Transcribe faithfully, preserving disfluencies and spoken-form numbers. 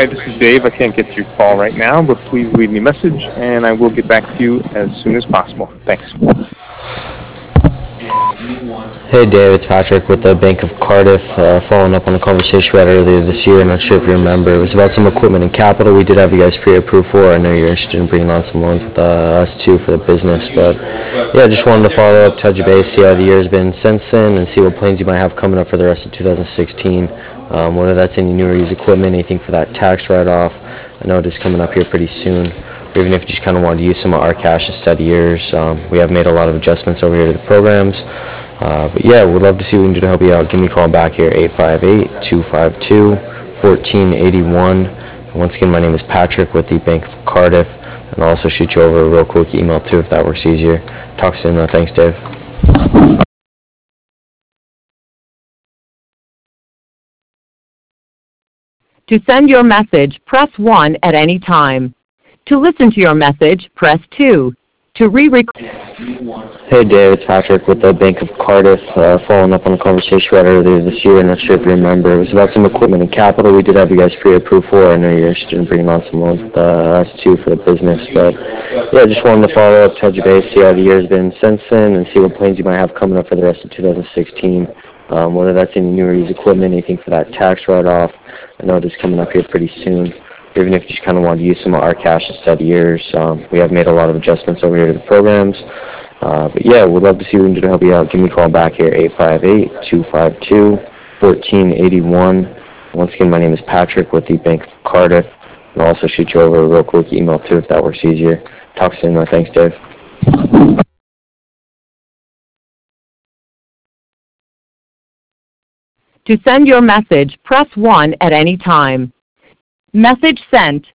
Hi, this is Dave. I can't get to your call right now, but please leave me a message, and I will get back to you as soon as possible. Thanks. Hey Dave, it's Patrick with the Bank of Cardiff. Uh, following up on a conversation we had earlier this year. I'm not sure if you remember. It was about some equipment and capital we did have you guys pre-approved for. I know you're interested in bringing on some loans with uh, us too for the business. But yeah, just wanted to follow up, touch base, see how the year's been since then, and see what plans you might have coming up for the rest of two thousand sixteen. Um, whether that's any new or used equipment, anything for that tax write-off. I know it is coming up here pretty soon. Or even if you just kind of wanted to use some of our cash instead of yours. Um, we have made a lot of adjustments over here to the programs. Uh, but yeah, we'd love to see what we can do to help you out. Give me a call back here, eight five eight, two five two, one four eight one. And once again, my name is Patrick with the Bank of Cardiff. And I'll also shoot you over a real quick email too if that works easier. Talk soon though. Thanks, Dave. To send your message, press one at any time. To listen to your message, press two. To re-record. Hey Dave, it's Patrick with the Bank of Cardiff. Uh, following up on a conversation we had earlier this year. I'm not sure if you remember. It was about some equipment and capital we did have you guys pre-approved for. I know you're interested in bringing on some loans with uh, us too for the business. But yeah, just wanted to follow up, touch base, see how the year's been since then, and see what plans you might have coming up for the rest of two thousand sixteen. Um, whether that's any new or used equipment, anything for that tax write-off. I know it is coming up here pretty soon. Even if you just kind of wanted to use some of our cash instead of yours. Um, we have made a lot of adjustments over here to the programs. Uh, but yeah, we'd love to see what we can do to help you out. Give me a call back here, eight five eight, two five two, one four eight one. Once again, my name is Patrick with the Bank of Cardiff. And I'll also shoot you over a real quick email too if that works easier. Talk soon though. Thanks, Dave. To send your message, press one at any time. Message sent.